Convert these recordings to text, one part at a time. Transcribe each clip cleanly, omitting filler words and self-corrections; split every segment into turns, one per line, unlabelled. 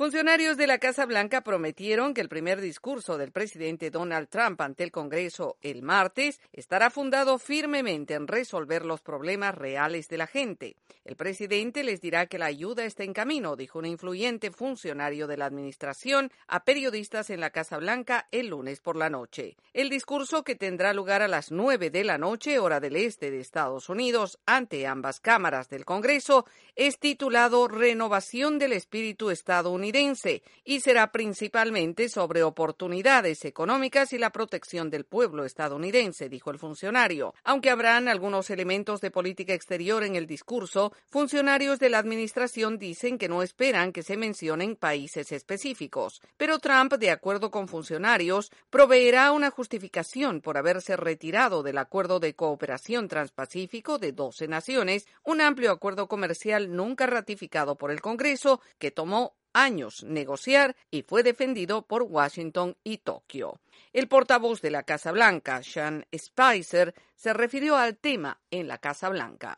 Funcionarios de la Casa Blanca prometieron que el primer discurso del presidente Donald Trump ante el Congreso el martes estará fundado firmemente en resolver los problemas reales de la gente. El presidente les dirá que la ayuda está en camino, dijo un influyente funcionario de la administración a periodistas en la Casa Blanca el lunes por la noche. El discurso, que tendrá lugar a las 9 de la noche, hora del este de Estados Unidos, ante ambas cámaras del Congreso, es titulado Renovación del Espíritu Estadounidense y será principalmente sobre oportunidades económicas y la protección del pueblo estadounidense, dijo el funcionario. Aunque habrán algunos elementos de política exterior en el discurso, funcionarios de la administración dicen que no esperan que se mencionen países específicos. Pero Trump, de acuerdo con funcionarios, proveerá una justificación por haberse retirado del Acuerdo de Cooperación Transpacífico de 12 naciones, un amplio acuerdo comercial nunca ratificado por el Congreso que tomó años negociar y fue defendido por Washington y Tokio. El portavoz de la Casa Blanca, Sean Spicer, se refirió al tema en la Casa Blanca.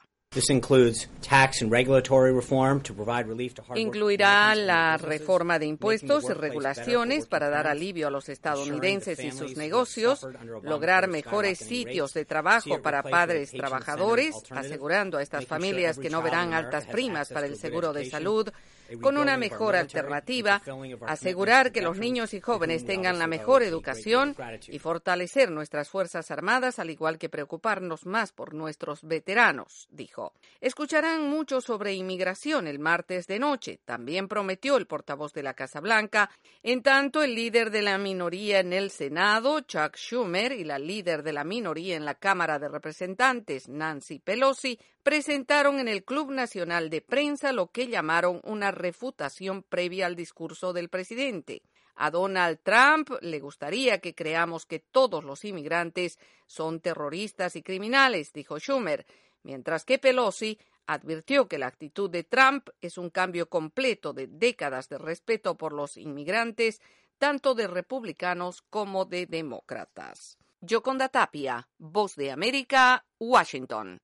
Incluirá la reforma de impuestos y regulaciones para dar alivio a los estadounidenses y sus negocios, lograr mejores sitios de trabajo para padres trabajadores, asegurando a estas familias que no verán altas primas para el seguro de salud, con una mejor alternativa, asegurar que los niños y jóvenes tengan la mejor educación y fortalecer nuestras Fuerzas Armadas, al igual que preocuparnos más por nuestros veteranos, dijo. Escucharán mucho sobre inmigración el martes de noche, también prometió el portavoz de la Casa Blanca. En tanto, el líder de la minoría en el Senado, Chuck Schumer, y la líder de la minoría en la Cámara de Representantes, Nancy Pelosi, presentaron en el Club Nacional de Prensa lo que llamaron una refutación previa al discurso del presidente. A Donald Trump le gustaría que creamos que todos los inmigrantes son terroristas y criminales, dijo Schumer, mientras que Pelosi advirtió que la actitud de Trump es un cambio completo de décadas de respeto por los inmigrantes, tanto de republicanos como de demócratas. Yoconda Tapia, Voz de América, Washington.